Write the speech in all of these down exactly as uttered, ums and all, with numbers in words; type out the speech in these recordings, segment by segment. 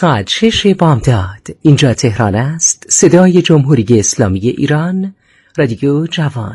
ساعت شش بامداد. اینجا تهران است. صدای جمهوری اسلامی ایران، رادیو جوان.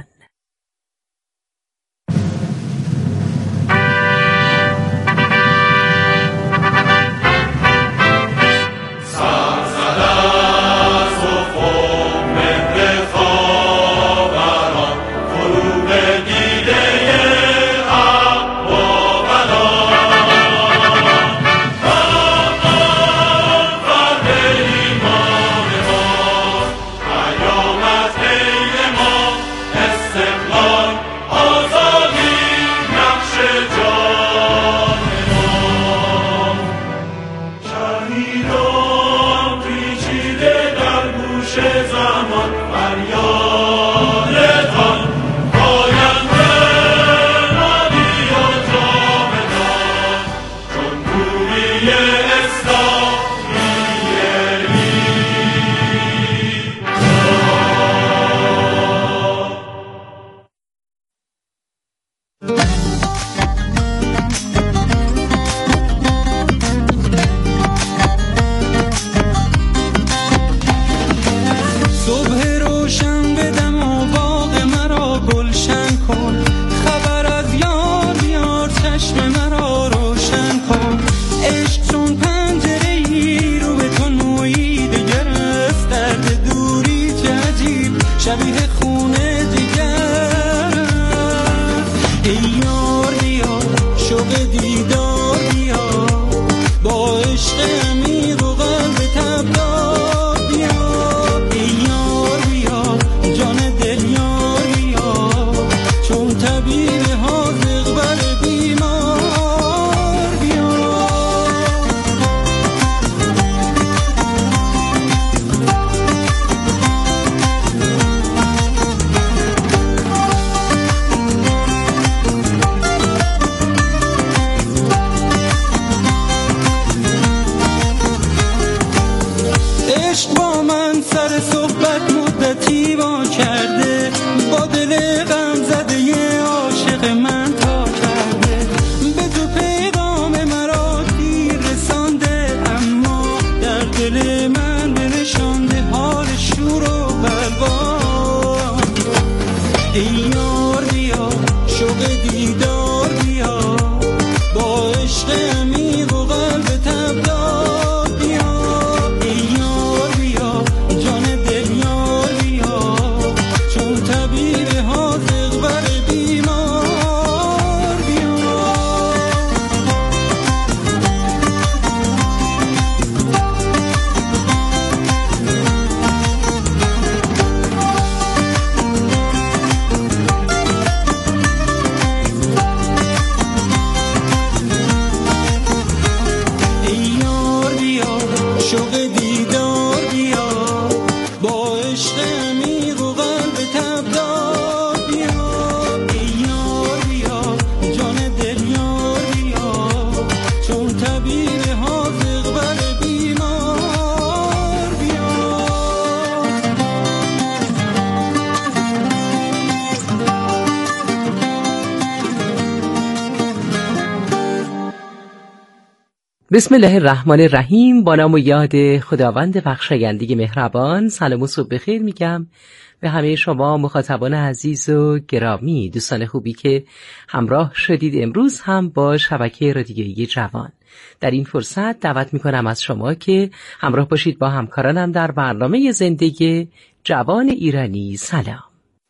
بسم الله الرحمن الرحیم. با نام و یاد خداوند بخشاینده مهربان. سلام و صبح بخیر میگم به همه شما مخاطبان عزیز و گرامی، دوستان خوبی که همراه شدید امروز هم با شبکه رادیویی جوان. در این فرصت دعوت میکنم از شما که همراه باشید با همکارانم در برنامه زندگی جوان ایرانی. سلام.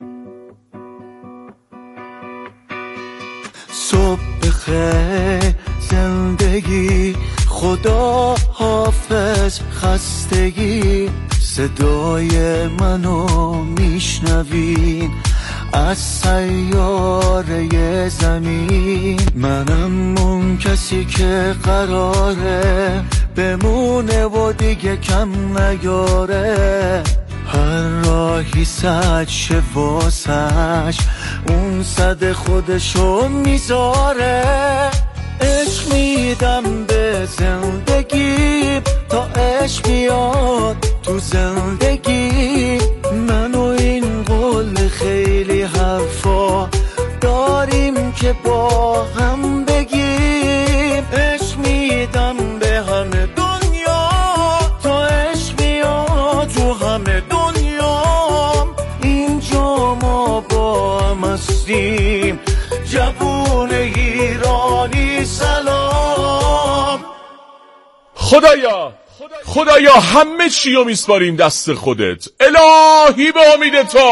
صبح بخیر زندگی، خدا حافظ خستگی، صدای منو میشنوین از سیاره زمین. منم اون کسی که قراره بمونه و دیگه کم نیاره، هر راهی سد شه واسش اون صد خودشو میذاره. عشق میدم به زندگی تا عشق بیاد تو زندگی. من و این قول خیلی حرفا داریم که با هم بگیم. عشق میدم به همه دنیا خدایا خدایا همه چی رو میسپاریم دست خودت، الهی به امید تو.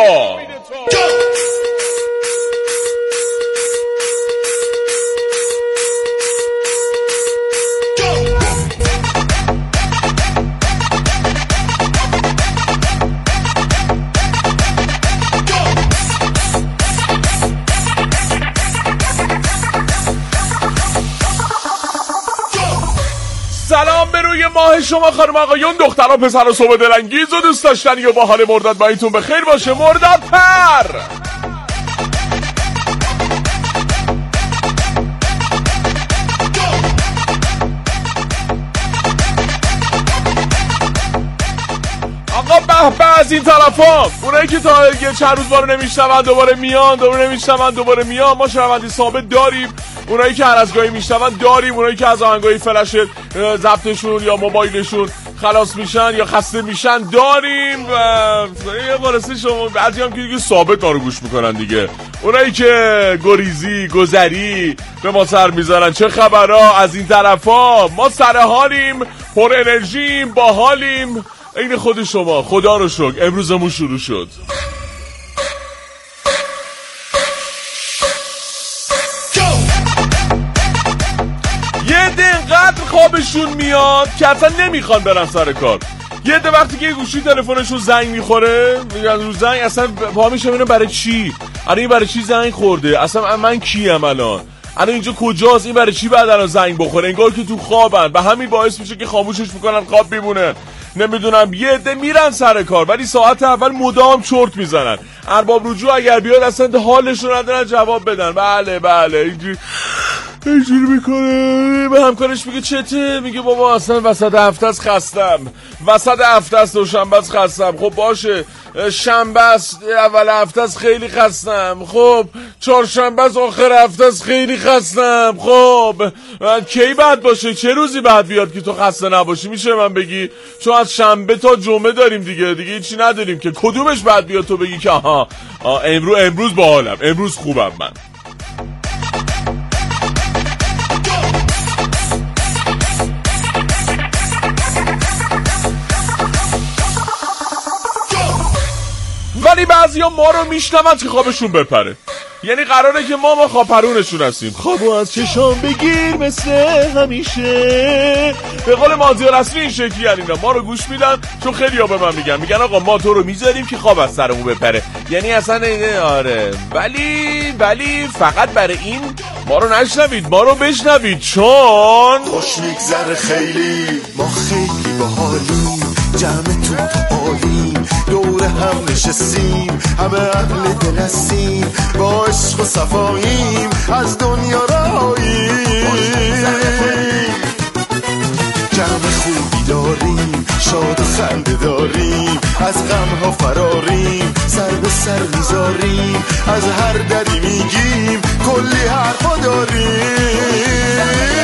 سلام به روی ماه شما خانم آقایون، دخترها پسرها، صبح دلانگیز و دوست داشتنی و با حال مرداد ماهیتون به خیر باشه. مرداد پر آقا به به از این طرفا، اونایی که تا یه چند روز بارو نمیشنون دوباره میان، دوباره نمیشنون دوباره میان. ما شنوندی ثابت داریم، اونایی که هر از گاهی میشنون داریم، اونایی که از آهنگای فلش ضبطشون یا موبایلشون خلاص میشن یا خسته میشن داریم. و یه وارسی شما بعضی هم که دیگه ثابت دارو گوش میکنن دیگه. اونایی که گریزی گذری به ما سر میذارن، چه خبرها از این طرفا؟ ما سر حالیم، پر انرژیم، باحالیم، این خود شما. خدا رو شکر امروزمون شروع شد. یه عده اینقدر خوابشون میاد که اصلا نمیخوان برن سر کار. یه عده وقتی که گوشی تلفنشون زنگ میخوره میگن رو زنگ اصلا پا میشه میرن برای چی؟ الان این برای چی زنگ خورده؟ اصلا من کیم الان؟ الان اینجا کجاست؟ این برای چی بعد الان زنگ بخوره؟ انگار که تو خوابن و همین باعث میشه که خاموشش میکنن، خواب میمونه. نمیدونم یه عده میرن سر کار ولی ساعت اول مدام چرت میزنن. ارباب رجوع اگر بیاد اصلا حالشون ندارن جواب بدن. بله بله اینجوری اینجوری میکنه. به همکارش میگه چته؟ میگه بابا اصلا وسط هفته است خستم، وسط هفته است دوشنبه است خستم. خب باشه شنبه است اول هفته است خیلی خستم. خب چهارشنبه است آخر هفته است خیلی خستم. خب کی بعد باشه؟ چه روزی بعد بیاد که تو خسته نباشی؟ میشه من بگی؟ چون از شنبه تا جمعه داریم دیگه، دیگه هیچی نداریم که. کدومش بعد بیاد تو بگی که آها امروز امروز باحالم، امروز خوبم من؟ ولی بعضی ها ما رو میشنون که خوابشون بپره. یعنی قراره که ما ما خوابپرونشون هستیم. خوابو از چشام بگیر مثل همیشه. به قول مازیار اصلی این شکلی هن اینا ما رو گوش میدن، چون خیلی ها به من میگن میگن آقا ما تو رو میذاریم که خواب از سرمون بپره. یعنی اصلا اینه. آره ولی ولی فقط برای این ما رو نشنوید، ما رو بشنوید، چون خوش میگذره خیلی، ما خیلی باحالیم، جمعتون عالیم، دور هم نشستیم، همه اهل دل هستیم، با عشق و صفاییم، از دنیا راییم، جمع خوبی داریم، شاد و خنده داریم، از غم ها فراریم، سر به سر میذاریم، از هر دری میگیم، کلی حرفا داریم،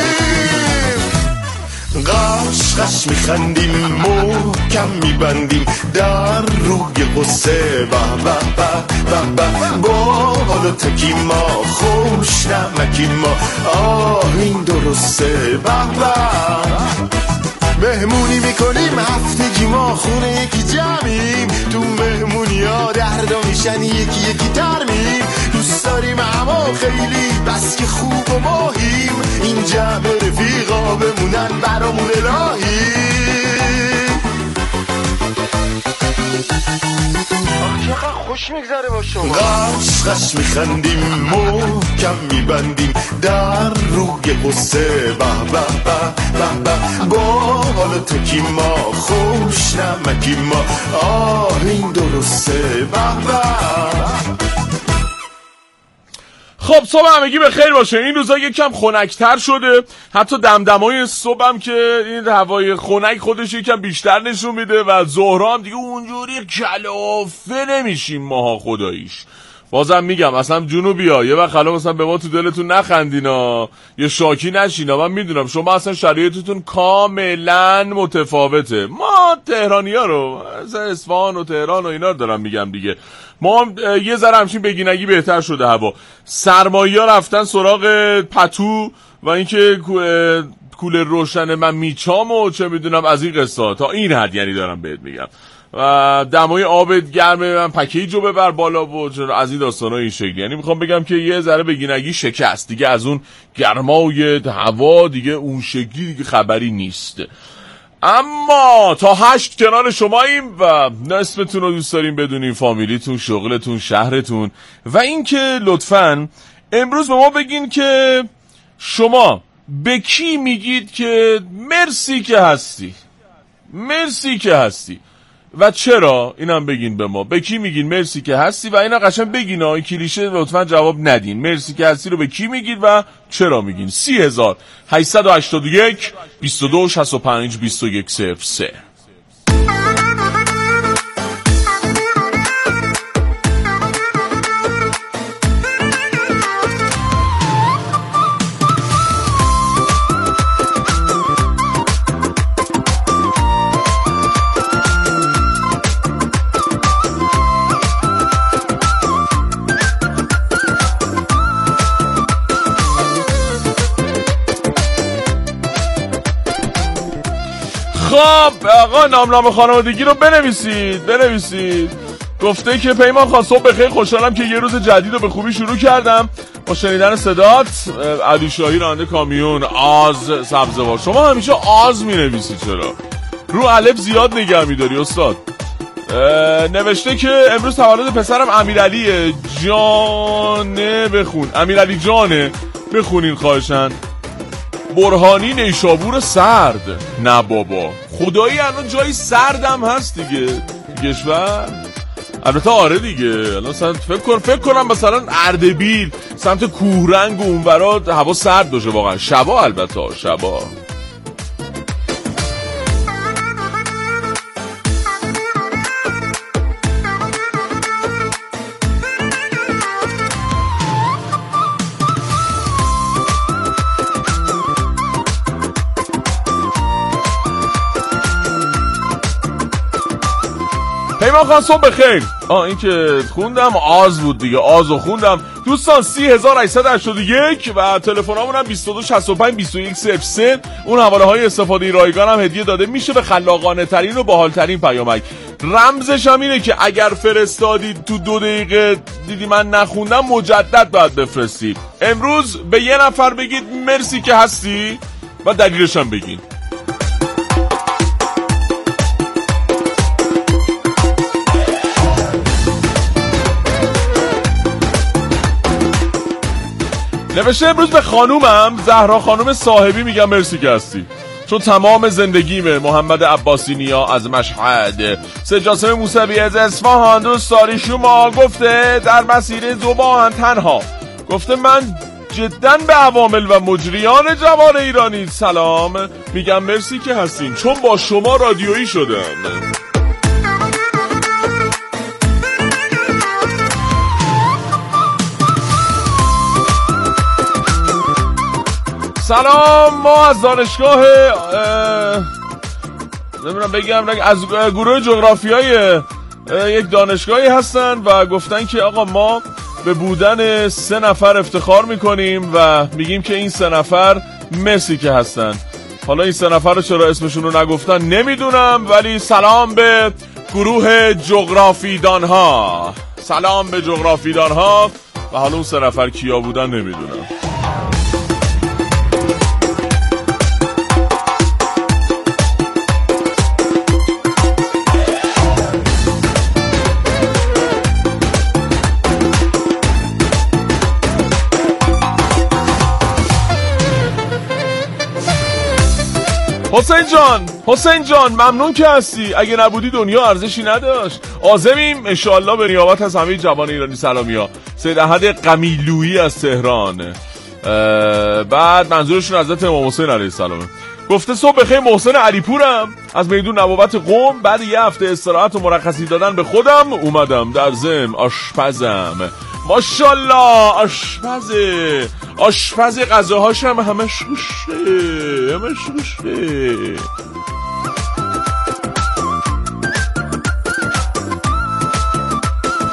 قش قش میخندیم، محکم میبندیم، در روی قصه به به به به به، با حالا تکی ما، خوش نمکی ما، آه این درسته، به به مهمونی میکنیم هفتگی، ما خونه یکی جمعیم، تو مهمونی ها دردا میشن یکی یکی ترمیم، دوست داریم اما خیلی بس که خوب و ماهیم، این جمع رفیقا بمونن برامون الهی. چقدر خوش میگذره با شما، قش قش میخندیم، محکم میبندیم، در روی قصه به به به به، با حالا تکی ما، خوش نمکی ما، آه این درسته، به به. خب صبح همگی به خیر باشه. این روزا یکم خنک‌تر شده، حتی دمدمای صبح هم که این هوای خنک خودش یکم بیشتر نشون میده و ظهرها هم دیگه اونجوری کلافه نمیشیم ماها خداییش. بازم میگم اصلا جنوبیا یه وقت حالا مثلا به ما تو دلتون نخندینا، یه شاکی نشینا. من میدونم شما اصلا شرایطتون کاملا متفاوته. ما تهرانی‌ها رو مثلا اصفهان و تهران و اینا رو دارم میگم دیگه، ما یه ذره همچین بگینگی بهتر شده هوا. سرمایه‌ها رفتن سراغ پتو و اینکه کولر روشنه من میچام و چه میدونم از این قصه تا این حد یعنی دارم بهت میگم. و دمای آبت گرمه من پکیجو ببر بالا و از این داستانا این شکلی. یعنی میخوام بگم که یه ذره بگینگی شکست دیگه، از اون گرمای هوا دیگه اون شکلی دیگه خبری نیست. اما تا هشت کنار شماییم و نصفتون رو دوست داریم بدونیم، فامیلیتون، شغلتون، شهرتون، و اینکه لطفاً امروز به ما بگین که شما به کی میگید که مرسی که هستی، مرسی که هستی و چرا. اینم بگین به ما، به کی میگین مرسی که هستی و اینا قشنگ بگین. این کلیشه لطفا جواب ندین. مرسی که هستی رو به کی میگید و چرا میگین؟ سی هزار هشتصد و هشتاد و یک بیست و دو شصت و پنج بیست و یک صفر سه. خب آقا نامنامه خانوادگی رو بنویسید بنویسید. گفته که پیمان خان صبح بخیر، خوشحالم که یه روز جدید رو به خوبی شروع کردم با شنیدن صدات. علی شاهی راننده کامیون، آز سبزوار. شما همیشه آز می نویسید، چرا؟ رو الف زیاد نگه می داری استاد. نوشته که امروز تولد پسرم امیرعلیه جانه، بخون امیرعلی جانه بخونین خواهشن. برهانی نیشابور سرد. نه بابا خدایی الان جایی سردم هست دیگه کشور. البته آره دیگه الان فکر کن فکر کنم مثلا اردبیل سمت کوهرنگ و اونورا هوا سرد باشه واقعا شبا. البته شبا پیمان خان صبح بخیر. آه این که خوندم آز بود دیگه، آزو خوندم. دوستان سی هزار و هشتصد و هشتاد و یک و تلفنامون هم بیست و دو شصت و پنج بیست و یک صفر سه. اون حواله های استفاده رایگان هم هدیه داده میشه به خلاقانه ترین و باحال ترین پیامک. رمزش هم اینه که اگر فرستادید تو دو دقیقه دیدی من نخوندم مجدد باید بفرستید. امروز به یه نفر بگید مرسی که هستی و دلیلش هم بگین. نوشته امروز به خانومم زهرا خانوم صاحبی میگم مرسی که هستی، چون تمام زندگیمه. محمد عباسی نیا از مشهد. سجاسم موسوی از اصفهان. دوست داری شما گفته در مسیر زبان تنها. گفته من جداً به عوامل و مجریان جوان ایرانی سلام میگم مرسی که هستین، چون با شما رادیویی شدم. سلام، ما از دانشگاه نمیدونم بگم از گروه جغرافیای یک دانشگاهی هستن و گفتن که آقا ما به بودن سه نفر افتخار میکنیم و میگیم که این سه نفر مرسی که هستن. حالا این سه نفر رو چرا اسمشون رو نگفتن نمیدونم، ولی سلام به گروه جغرافیدان ها، سلام به جغرافیدان ها. و حالا اون سه نفر کیا بودن نمیدونم. حسین جان حسین جان ممنون که هستی، اگه نبودی دنیا ارزشی نداشت. عازمیم انشالله به نیابت از همه جوان ایرانی سلامی ها. سید احد قمیلویی از تهران. بعد منظورشون حضرت امام حسین علیه السلام. گفته صبح بخیر محسن علیپورم از میدون نبوت قم. بعد یه هفته استراحت و مرخصی دادن به خودم اومدم در ضمن آشپزم. ماشاءالله آشپزه آشپز غذاهاش هم همش خوشه همش خوشه.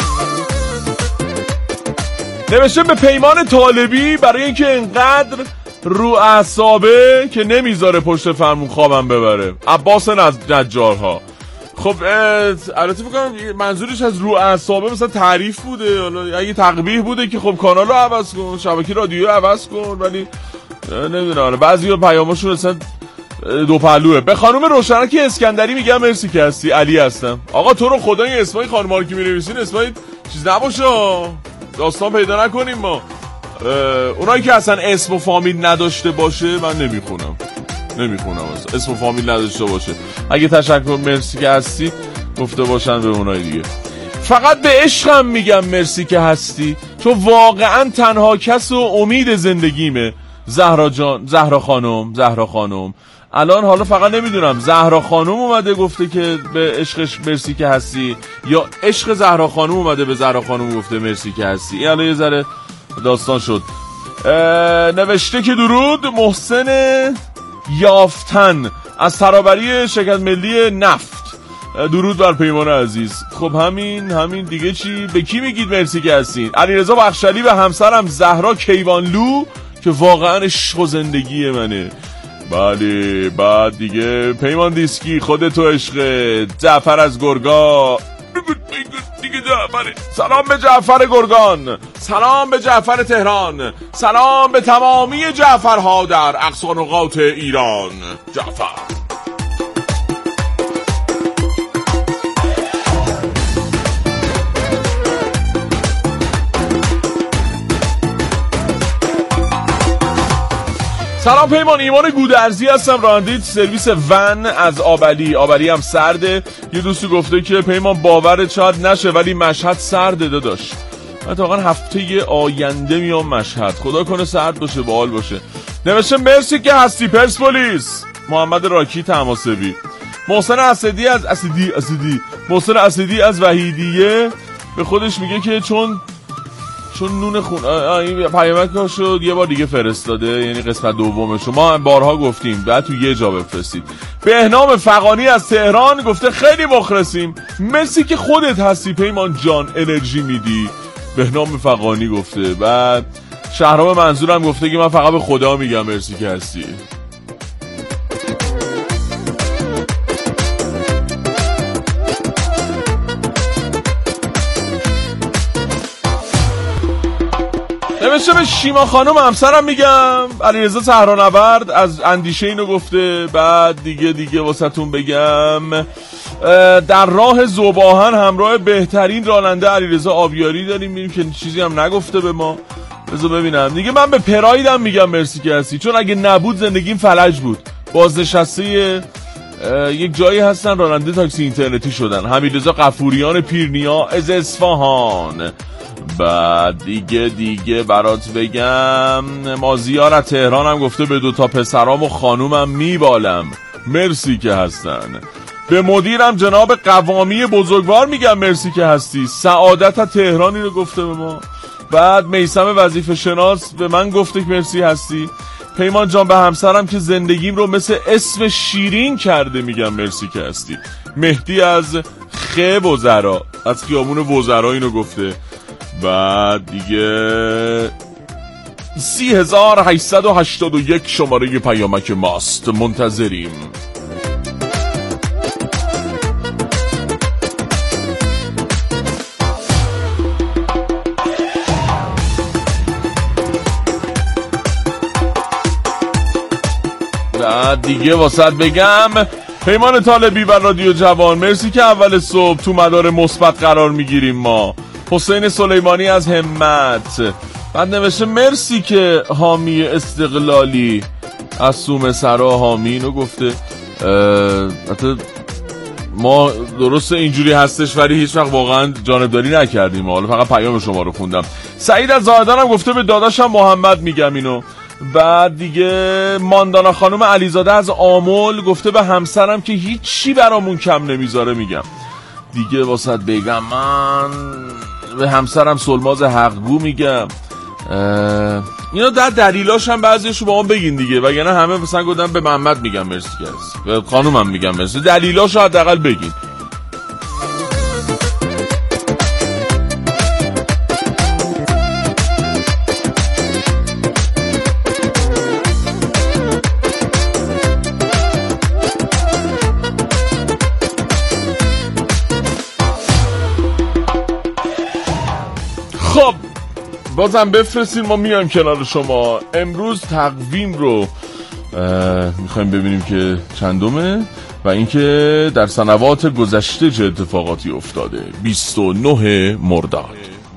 نوشته به پیمان طالبی برای اینکه انقدر رو اعصابه که نمیذاره پشت فرمون خوابم ببره. عباس نجارها. خب البته فکر کنم منظورش از رو اعصابه مثلا تعریف بوده، حالا اگه تقبیح بوده که خب کانالو عوض کن، شبکه رادیو عوض کن، ولی نمیدونم بعضی پیاماشون اصلا دو پهلوه. به خانم روشنک اسکندری میگم مرسی که هستی. علی هستم. آقا تو رو خدا این اسمای خانم‌ها رو که می‌نویسین اسمای چیز نباشه، داستان پیدا نکنیم ما. اونایی که اصلا اسم و فامیل نداشته باشه من نمیخونم نمیخونم اصلا اسم و فامیل نداشته باشه. اگه تشکر مرسی که هستی گفته باشن به اونای دیگه. فقط به عشقم میگم مرسی که هستی، چون واقعا تنها کس و امید زندگیمه. زهرا جان، زهرا خانم، زهرا خانم الان حالا فقط نمیدونم زهرا خانم اومده گفته که به عشقش مرسی که هستی، یا عشق زهرا خانم اومده به زهرا خانم گفته مرسی که هستی. این الان یه ذره داستان شد. نوشته که درود محسن یافتن از ترابری شرکت ملی نفت. درود بر پیمان عزیز. خب همین همین دیگه چی؟ به کی میگید مرسی که هستین؟ علیرضا بخشلی به همسرم زهرا کیوانلو که واقعا عشق و زندگی منه. بله بعد دیگه پیمان دیسکی خودتو عشق. جعفر از گرگا دیگه جعفره. سلام به جعفر گرگان، سلام به جعفر تهران، سلام به تمامی جعفرها در اقصی نقاط ایران. جعفر سلام پیمان، ایمان گودرزی هستم، راننده سرویس ون از آبلی. آبلی هم سرده. یه دوستی گفته که پیمان باورت شاید نشه ولی مشهد سرده داداش. من تا واقعا هفته آینده میام مشهد، خدا کنه سرد باشه باحال باشه. نوشته مرسی که هستی پرسپولیس. محمد راکی تماسبی. محسن اسدی از اسدی اسدی محسن اسدی از وحیدیه به خودش میگه که چون چون نون خون این پیامک شد یه بار دیگه فرستاده، یعنی قسمت دومشو ما بارها گفتیم بعد تو یه جا بفرستید. بهنام فغانی از تهران گفته خیلی مخلصیم، مرسی که خودت هستی پیمان جان، انرژی میدی. بهنام فغانی گفته. بعد شهرام منظورم گفته که من فقط به خدا میگم مرسی که هستی. نوشته به شیما خانم همسرم میگم. علیرضا صحرانورد از اندیشه اینو گفته. بعد دیگه دیگه واسهتون بگم در راه ذوباهن همراه بهترین راننده علیرضا آبیاری داریم میریم که چیزی هم نگفته به ما. بذار ببینم دیگه. من به پرایدم میگم مرسی که هستی، چون اگه نبود زندگیم فلج بود. بازنشسته یک جایی هستن راننده تاکسی اینترنتی شدن. حمیدرضا غفوریان پیرنیا از اصفهان. بعد دیگه دیگه برات بگم مازیار از تهران هم گفته به دوتا پسرام و خانومم میبالم، مرسی که هستن. به مدیرم جناب قوامی بزرگوار میگم مرسی که هستی. سعادت از تهرانی رو گفته به ما. بعد میثم وظیفه شناس به من گفته که مرسی هستی. پیمان جان به همسرم که زندگیم رو مثل اسم شیرین کرده میگم مرسی که هستی. مهدی از خه وزرا از خیابون وزرا اینو گفته. بعد دیگه سی هزار هشتصد و هشتاد و یک شماره پیامک ماست، منتظریم. بعد دیگه واسط بگم پیمان طالبی و رادیو جوان مرسی که اول صبح تو مدار مثبت قرار میگیریم ما. حسین سلیمانی از همت. بعد نوشته مرسی که حامی استقلالی از سوم سرا حامی اینو گفته. حتی ما درسته اینجوری هستش ولی هیچ وقت واقعا جانبداری نکردیم، حالا فقط پیام شما رو خوندم. سعید از زاهدان هم گفته به داداشم محمد میگم اینو. بعد دیگه ماندانا خانم علیزاده از آمل گفته به همسرم که هیچی برامون کم نمیذاره میگم. دیگه واسط بگم من به همسرم سلماز حقگو میگم. اینا در دلیلاش هم بعضیشو با ما بگین دیگه، وگرنه همه مثلا گفتن به محمد میگم مرسی که هست، به خانومم میگم مرسی، دلیلاشو حداقل بگین. خب بازم بفرستین، ما میایم کنار شما. امروز تقویم رو میخوایم ببینیم که چندمه و اینکه در سنوات گذشته چه اتفاقاتی افتاده. بیست و نه مرداد.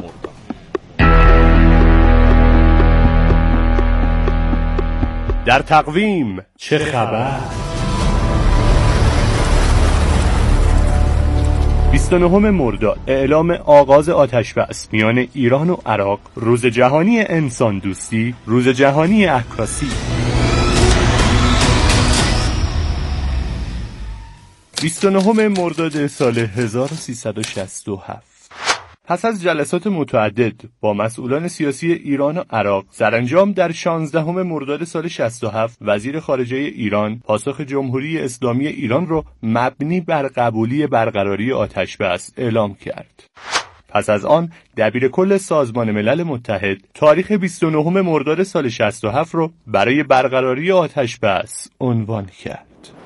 در تقویم چه خبر؟ بیست و نه مرداد اعلام آغاز آتش‌بس میان ایران و عراق، روز جهانی انسان دوستی، روز جهانی عکاسی. بیست و نه مرداد سال هزار و سیصد و شصت و هفت پس از جلسات متعدد با مسئولان سیاسی ایران و عراق، سرانجام در شانزدهم مرداد سال شصت و هفت وزیر خارجه ایران پاسخ جمهوری اسلامی ایران را مبنی بر قبولی برقراری آتش‌بس اعلام کرد. پس از آن دبیر کل سازمان ملل متحد تاریخ بیست و نه مرداد سال شصت و هفت را برای برقراری آتش‌بس عنوان کرد.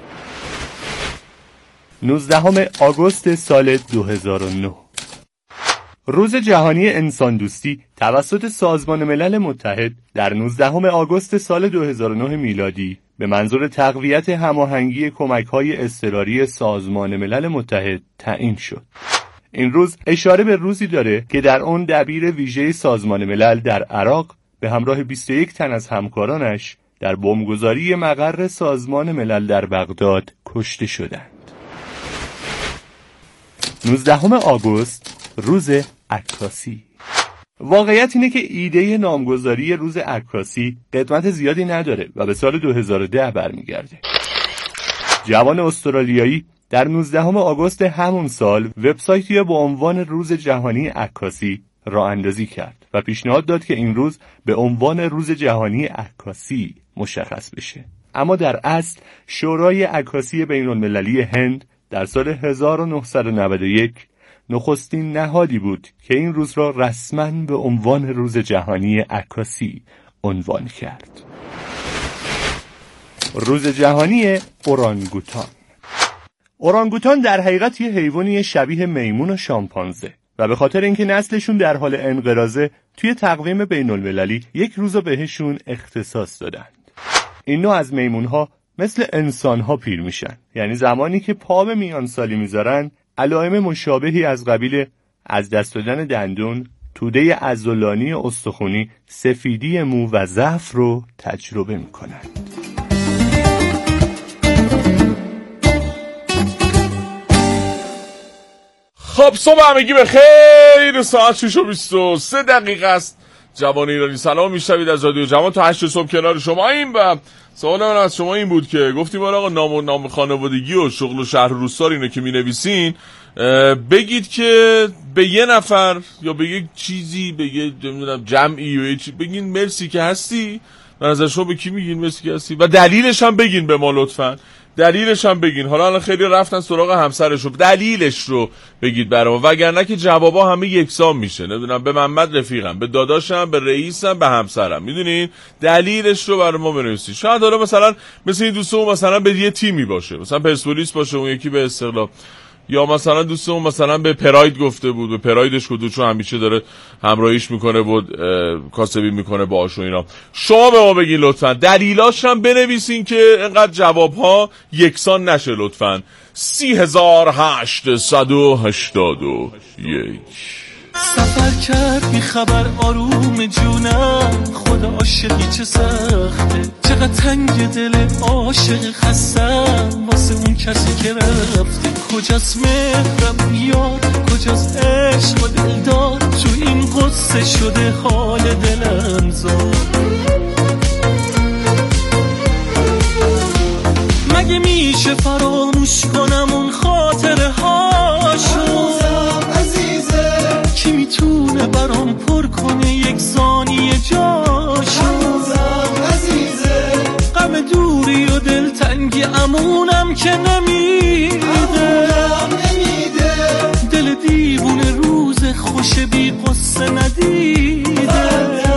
نوزدهم آگوست سال دو هزار و نه روز جهانی انسان دوستی توسط سازمان ملل متحد در نوزدهم آگوست سال دو هزار و نه میلادی به منظور تقویت هماهنگی کمک‌های اضطراری سازمان ملل متحد تعیین شد. این روز اشاره به روزی داره که در اون دبیر ویژه سازمان ملل در عراق به همراه بیست و یک تن از همکارانش در بمبگذاری مقر سازمان ملل در بغداد کشته شدند. نوزدهم آگوست روز عکاسی. واقعیت اینه که ایده نامگذاری روز عکاسی قدمت زیادی نداره و به سال دو هزار و ده برمیگرده. جوان استرالیایی در نوزدهم آگوست همون سال وبسایتی با عنوان روز جهانی عکاسی راه اندازی کرد و پیشنهاد داد که این روز به عنوان روز جهانی عکاسی مشخص بشه. اما در اصل شورای عکاسی بین المللی هند در سال هزار و نهصد و نود و یک نخستین نهادی بود که این روز را رسماً به عنوان روز جهانی عکاسی عنوان کرد. روز جهانی اورانگوتان. اورانگوتان در حقیقت یه حیوانی شبیه میمون و شامپانزه و به خاطر اینکه نسلشون در حال انقراضه توی تقویم بین المللی یک روز بهشون اختصاص دادند. این نوع از میمونها مثل انسانها پیر میشن، یعنی زمانی که پا به میان سالی میذارن علائم مشابهی از قبیل از دست دادن دندون، توده عضلانی استخونی، سفیدی مو و ضعف رو تجربه میکنن. خب صبح همگی بخیر. ساعت شش و بیست و سه دقیقه است. جوان ایرانی سلام میشنوید از رادیو جوان تا هشت صبح کنار شما. این و سوال من از شما این بود که گفتیم آقا نام و نام خانوادگی و شغل و شهر و روستا اینو که مینویسین بگید که به یه نفر یا به یک چیزی، به یه نمیدونم جمعی یا یه چیزی بگین مرسی که هستی. من از شما به کی میگین مرسی که هستی و دلیلش هم بگین به ما لطفاً. دلیلش هم بگین. حالا الان خیلی رفتن سراغ همسرش رو، دلیلش رو بگید برام، وگرنه که جوابا همه یکسان میشه. نمیدونم به محمد رفیقم، به داداشم، به رئیسم، به همسرم. میدونین دلیلش رو برام بنویسید. شاید حالا مثلا مثل این دوستمون مثلا به یه تیمی باشه، مثلا پرسپولیس باشه، اون یکی به استقلال، یا مثلا دوستمون مثلا به پراید گفته بود، به پرایدش کدو چون همیشه داره همراهیش میکنه بود کاسبی میکنه باهاش و اینا. شما به ما بگین لطفا، دلیلاش هم بنویسین که اینقدر جوابها یکسان نشه لطفا. سی هزار هشتصد و هشتاد و یک سفر کردی خبر آروم جونم، خدا عاشقی چه سخته، چقدر تنگ دل عاشق خستم واسه اون کسی که رفته. کجاست مهرم یاد، کجاست عشق و دلدار، تو این قصه شده حال دلم زار. مگه میشه فراموش کنم اون خاطره هاشو؟ کی میتونه برام پر کنه یک ثانیه جاشو؟ غم دوری و دلتنگی امونم که نمیده، دل دیوونه روز خوش بی قصه ندیده.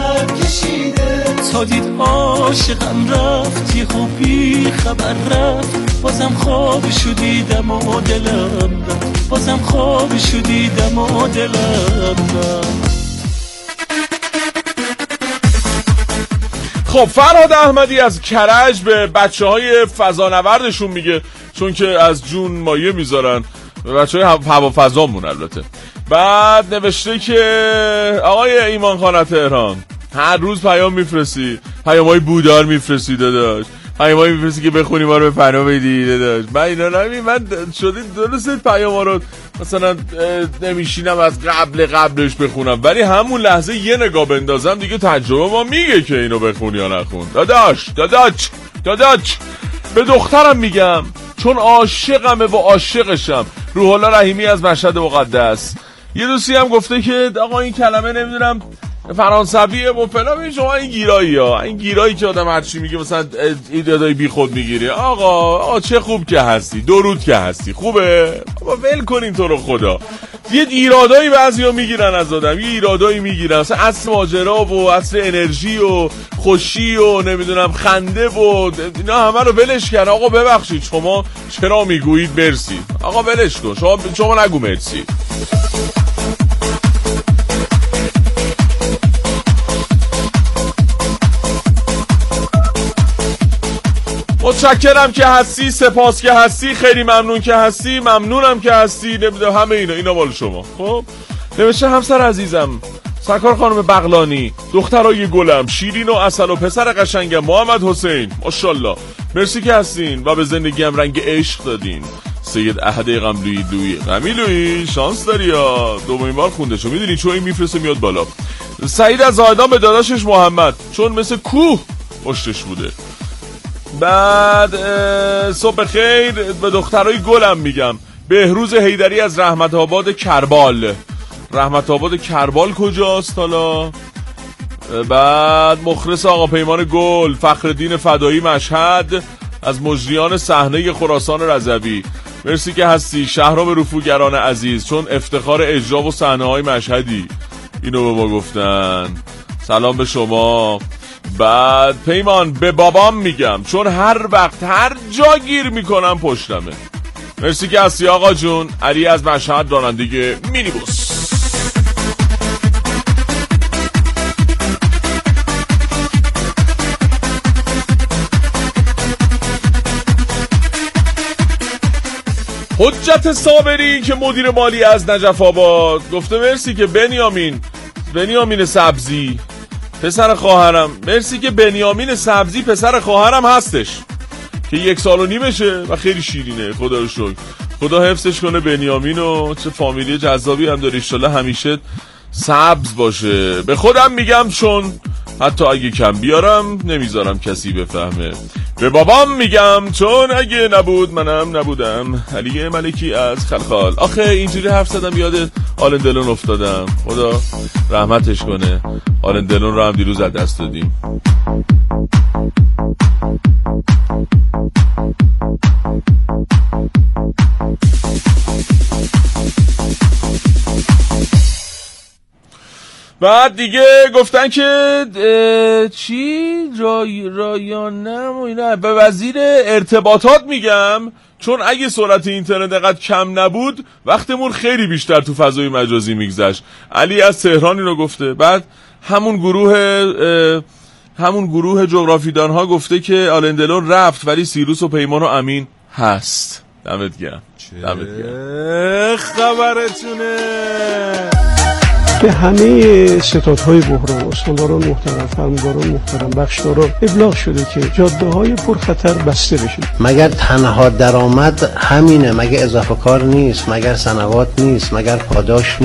تا دید عاشقم رفتی خب بی خبر رفت، بازم خوابشو دیدم و دلم رفت، بازم خوابشو دیدم و دلم رفت. خب فرهاد احمدی از کرج به بچه های فضانوردشون میگه، چون که از جون مایه میذارن، بچه های هوا فضامون البته. بعد نوشته که آقای ایمان خان تهران هر روز پیام میفرستی، پیام های بودار میفرستی داداش، پیام های میفرستی که بخونی ما رو به فنا بدی داداش. من اینا نمی من شده درست پیام ها رو مثلا نمیشینم از قبل قبلش بخونم، ولی همون لحظه یه نگاه بندازم دیگه تجربه ما میگه که اینو بخون یا نخون. داداش داداش داداش به دخترم میگم چون عاشقمه و عاشقشم. روح الله رحیمی از مشهد مقدس. یه دوستی هم گفته که آقا این کلمه نمیدونم فرانسویه و فلان، شما این گیرایی ها، این گیرایی که آدم هرچی میگه مثلا ایدادای بی خود میگیری. آقا آقا چه خوب که هستی، درود که هستی، خوبه بابا، ول کنین تو رو خدا. یه ایرادایی بعضیا میگیرن از آدم، یه ایرادایی میگیرن مثلا اصل ماجرا و اصل انرژی و خوشی و نمیدونم خنده و اینا همه رو ولش کن. آقا ببخشید شما چرا میگویید مرسی؟ آقا ولش کن، شما شما نگو مرسی. متشکرم که هستی، سپاس که هستی، خیلی ممنون که هستی، ممنونم که هستی، نمیدونم همه اینا اینا مال شما. خب نوشته همسر عزیزم سرکار خانم بغلانی، دخترای گلم شیرین و عسل و پسر قشنگم محمد حسین، ماشاءالله مرسی که هستین و به زندگیم رنگ عشق دادین. سید احد قملوی دوی قمی لوی شانس داری یا دومین بار خونده شو، میدونی چون این میفرسته میاد بالا. سعید از زاهدان به داداشش محمد چون مثل کوه پشتش بوده. بعد صبح خیر به دخترای گلم میگم. بهروز حیدری از رحمت آباد کربال. رحمت آباد کربال کجاست حالا؟ بعد مخلص آقا پیمان گل. فخردین فدایی مشهد از مجریان صحنه خراسان رضوی مرسی که هستی. شهرام رفوگران عزیز چون افتخار اجرا و صحنه های مشهدی، اینو به ما گفتن، سلام به شما. بعد پیمان به بابام میگم چون هر وقت هر جا گیر میکنم پشتمه. مرسی که هستی آقا جون. علی از مشهد راننده مینیبوس. حجت صابری که مدیر مالی از نجف آباد گفته مرسی که بنیامین بنیامین سبزی پسر خواهرم، مرسی که بنیامین سبزی پسر خواهرم هستش که یک سال و نیمشه و خیلی شیرینه، خدا رو شکر. خدا حفظش کنه بنیامین و چه فامیلی جذابی هم داره، ان شاءالله همیشه سبز باشه. به خودم میگم چون حتی اگه کم بیارم نمیذارم کسی بفهمه. به بابام میگم چون اگه نبود منم نبودم. علی ملکی از خلخال. آخه اینجوری حرف زدم یاد آلندلون افتادم، خدا رحمتش کنه. آلندلون رو هم دیروز از دست دادیم. بعد دیگه گفتن که چی رای رایانم و اینا. به وزیر ارتباطات میگم چون اگه سرعت اینترنت دقیق کم نبود وقتمون خیلی بیشتر تو فضای مجازی میگذشت. علی از تهران اینو گفته. بعد همون گروه همون گروه جغرافیدان ها گفته که آلندلون رفت ولی سیروس و پیمان و امین هست. دمت گرم. دمت گرم. خبرتونه. به همه ستادهای بحران، استانداران محترم، فرمانداران محترم، بخشداران ابلاغ شده که جاده های پرخطر بسته بشه. مگر تنها درآمد همینه؟ مگر اضافه کار نیست؟ مگر صنوات نیست؟ مگر پاداش نیست؟